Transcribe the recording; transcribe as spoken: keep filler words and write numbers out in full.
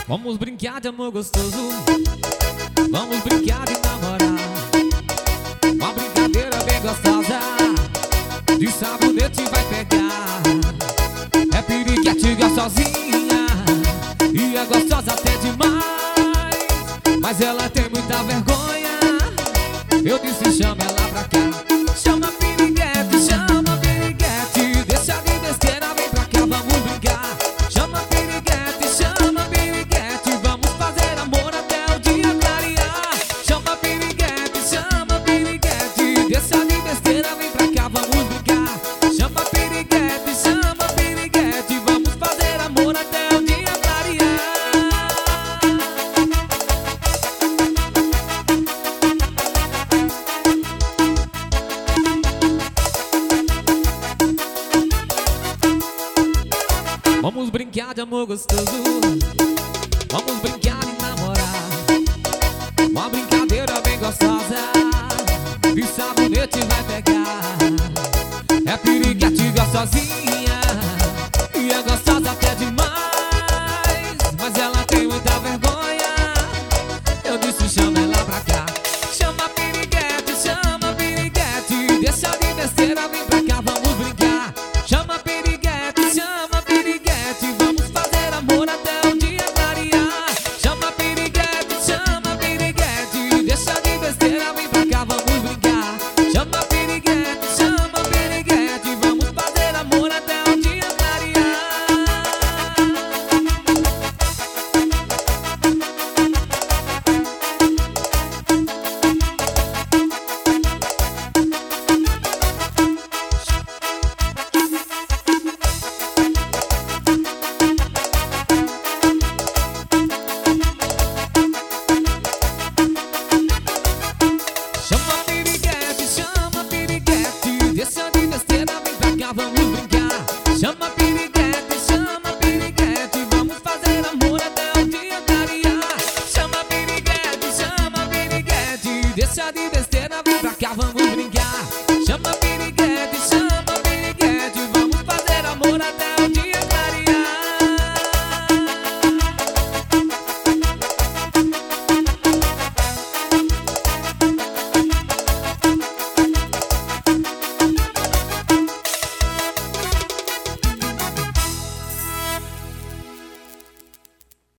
Vamos brincar de amor gostoso, vamos brincar de namorar. Uma brincadeira bem gostosa, de sabonete vai pegar. É piriguete gostosinha, e é gostosa até demais. Mas ela tem muita vergonha, eu disse chama ela pra cá. Chama piriguete, chama piriguete, deixa de besteira, vem pra cá, vamos brincar. Chama piriguete, chama piriguete, vamos fazer amor até o dia clarear. Chama piriguete, chama piriguete, deixa de besteira, vem pra cá, vamos brincar. Chama piriguete, chama piriguete, vamos fazer amor até o dia clarear. Vamos brincar de amor gostoso, vamos brincar de namorar. Uma brincadeira bem gostosa, e sabonete vai pegar. É piriguete gostosinha,